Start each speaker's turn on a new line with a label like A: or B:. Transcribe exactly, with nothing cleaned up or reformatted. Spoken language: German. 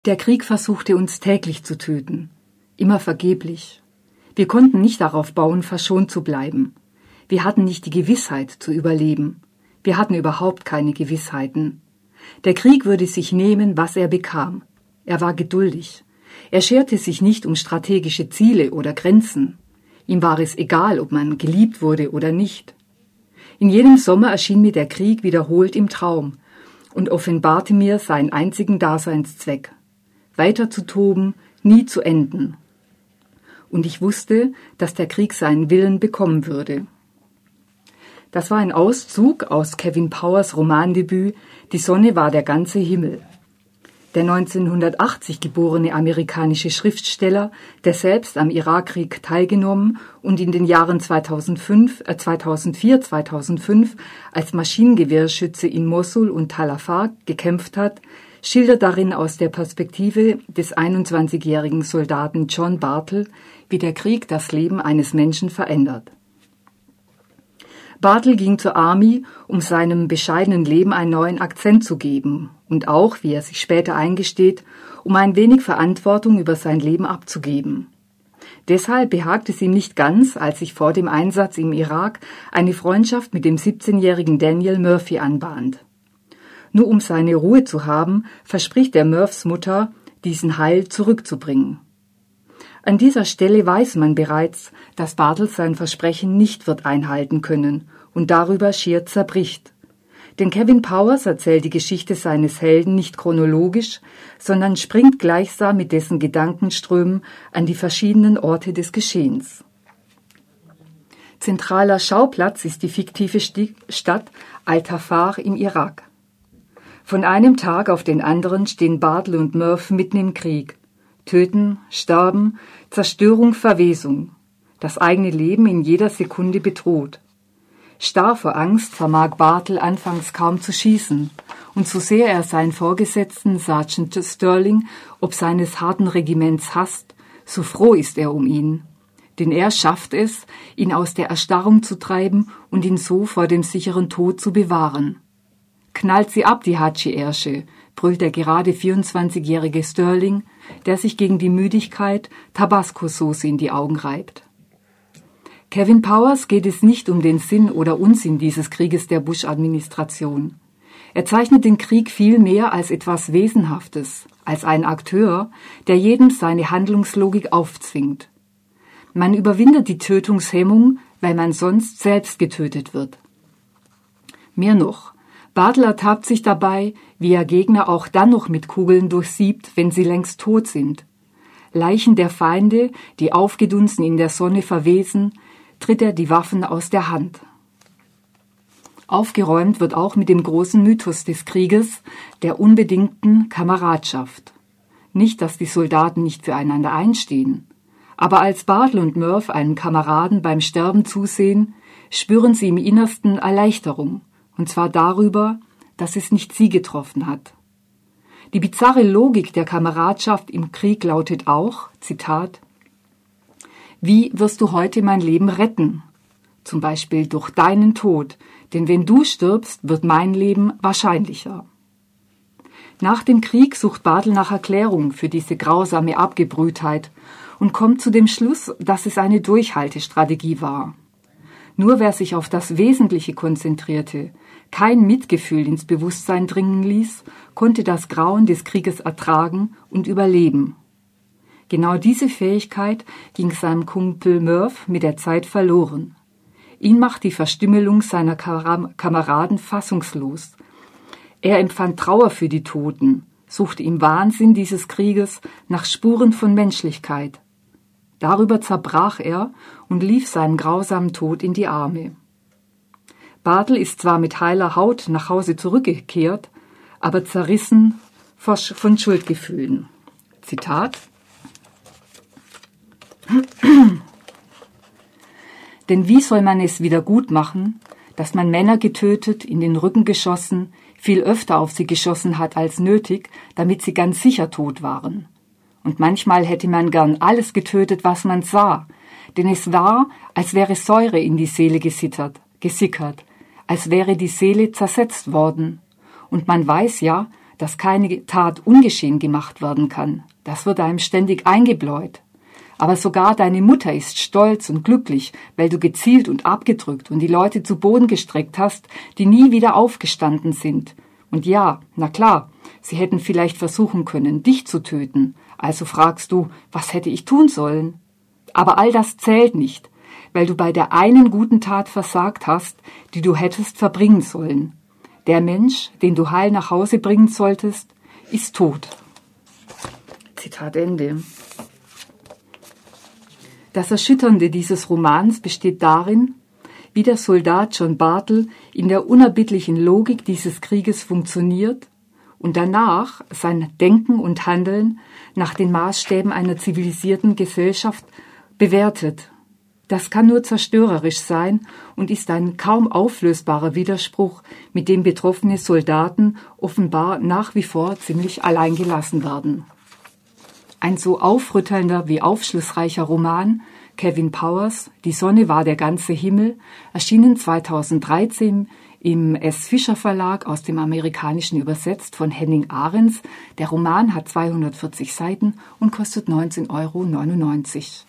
A: Der Krieg versuchte uns täglich zu töten, immer vergeblich. Wir konnten nicht darauf bauen, verschont zu bleiben. Wir hatten nicht die Gewissheit zu überleben. Wir hatten überhaupt keine Gewissheiten. Der Krieg würde sich nehmen, was er bekam. Er war geduldig. Er scherte sich nicht um strategische Ziele oder Grenzen. Ihm war es egal, ob man geliebt wurde oder nicht. In jedem Sommer erschien mir der Krieg wiederholt im Traum und offenbarte mir seinen einzigen Daseinszweck: weiter zu toben, nie zu enden. Und ich wusste, dass der Krieg seinen Willen bekommen würde. Das war ein Auszug aus Kevin Powers Romandebüt »Die Sonne war der ganze Himmel«. Der neunzehnhundertachtzig geborene amerikanische Schriftsteller, der selbst am Irakkrieg teilgenommen und in den Jahren zweitausendfünf, äh zweitausendvier, zweitausendfünf als Maschinengewehrschütze in Mosul und Tal Afar gekämpft hat, schildert darin aus der Perspektive des einundzwanzigjährigen Soldaten John Bartle, wie der Krieg das Leben eines Menschen verändert. Bartle ging zur Army, um seinem bescheidenen Leben einen neuen Akzent zu geben und auch, wie er sich später eingesteht, um ein wenig Verantwortung über sein Leben abzugeben. Deshalb behagt es ihm nicht ganz, als sich vor dem Einsatz im Irak eine Freundschaft mit dem siebzehnjährigen Daniel Murphy anbahnt. Nur um seine Ruhe zu haben, verspricht er Murphs Mutter, diesen heil zurückzubringen. An dieser Stelle weiß man bereits, dass Bartle sein Versprechen nicht wird einhalten können und darüber schier zerbricht. Denn Kevin Powers erzählt die Geschichte seines Helden nicht chronologisch, sondern springt gleichsam mit dessen Gedankenströmen an die verschiedenen Orte des Geschehens. Zentraler Schauplatz ist die fiktive Stadt Al-Tafar im Irak. Von einem Tag auf den anderen stehen Bartle und Murph mitten im Krieg. Töten, Sterben, Zerstörung, Verwesung. Das eigene Leben in jeder Sekunde bedroht. Starr vor Angst vermag Bartle anfangs kaum zu schießen. Und so sehr er seinen Vorgesetzten Sergeant Sterling ob seines harten Regiments hasst, so froh ist er um ihn. Denn er schafft es, ihn aus der Erstarrung zu treiben und ihn so vor dem sicheren Tod zu bewahren. »Knallt sie ab, die Hatschi-Ärsche«, brüllt der gerade vierundzwanzigjährige Sterling, der sich gegen die Müdigkeit Tabasco-Soße in die Augen reibt. Kevin Powers geht es nicht um den Sinn oder Unsinn dieses Krieges der Bush-Administration. Er zeichnet den Krieg vielmehr als etwas Wesenhaftes, als einen Akteur, der jedem seine Handlungslogik aufzwingt. Man überwindet die Tötungshemmung, weil man sonst selbst getötet wird. Mehr noch, Bartle ertappt sich dabei, wie er Gegner auch dann noch mit Kugeln durchsiebt, wenn sie längst tot sind. Leichen der Feinde, die aufgedunsen in der Sonne verwesen, tritt er die Waffen aus der Hand. Aufgeräumt wird auch mit dem großen Mythos des Krieges, der unbedingten Kameradschaft. Nicht, dass die Soldaten nicht füreinander einstehen, aber als Bartle und Murph einem Kameraden beim Sterben zusehen, spüren sie im Innersten Erleichterung. Und zwar darüber, dass es nicht sie getroffen hat. Die bizarre Logik der Kameradschaft im Krieg lautet auch, Zitat, »Wie wirst du heute mein Leben retten? Zum Beispiel durch deinen Tod, denn wenn du stirbst, wird mein Leben wahrscheinlicher.« Nach dem Krieg sucht Bartle nach Erklärung für diese grausame Abgebrühtheit und kommt zu dem Schluss, dass es eine Durchhaltestrategie war. Nur wer sich auf das Wesentliche konzentrierte, kein Mitgefühl ins Bewusstsein dringen ließ, konnte das Grauen des Krieges ertragen und überleben. Genau diese Fähigkeit ging seinem Kumpel Murph mit der Zeit verloren. Ihn macht die Verstümmelung seiner Kameraden fassungslos. Er empfand Trauer für die Toten, suchte im Wahnsinn dieses Krieges nach Spuren von Menschlichkeit. Darüber zerbrach er und lief seinem grausamen Tod in die Arme. Bartle ist zwar mit heiler Haut nach Hause zurückgekehrt, aber zerrissen von Schuldgefühlen. Zitat: »Denn wie soll man es wieder gut machen, dass man Männer getötet, in den Rücken geschossen, viel öfter auf sie geschossen hat als nötig, damit sie ganz sicher tot waren? Und manchmal hätte man gern alles getötet, was man sah, denn es war, als wäre Säure in die Seele gesittert, gesickert, als wäre die Seele zersetzt worden. Und man weiß ja, dass keine Tat ungeschehen gemacht werden kann. Das wird einem ständig eingebläut. Aber sogar deine Mutter ist stolz und glücklich, weil du gezielt und abgedrückt und die Leute zu Boden gestreckt hast, die nie wieder aufgestanden sind. Und ja, na klar, sie hätten vielleicht versuchen können, dich zu töten. Also fragst du, was hätte ich tun sollen? Aber all das zählt nicht, weil du bei der einen guten Tat versagt hast, die du hättest verbringen sollen. Der Mensch, den du heil nach Hause bringen solltest, ist tot. Zitat Ende. Das Erschütternde dieses Romans besteht darin, wie der Soldat John Bartle in der unerbittlichen Logik dieses Krieges funktioniert und danach sein Denken und Handeln nach den Maßstäben einer zivilisierten Gesellschaft bewertet. Das kann nur zerstörerisch sein und ist ein kaum auflösbarer Widerspruch, mit dem betroffene Soldaten offenbar nach wie vor ziemlich allein gelassen werden. Ein so aufrüttelnder wie aufschlussreicher Roman, Kevin Powers, Die Sonne war der ganze Himmel, erschienen zweitausenddreizehn im S. Fischer Verlag, aus dem Amerikanischen übersetzt von Henning Ahrens. Der Roman hat zweihundertvierzig Seiten und kostet neunzehn Euro neunundneunzig.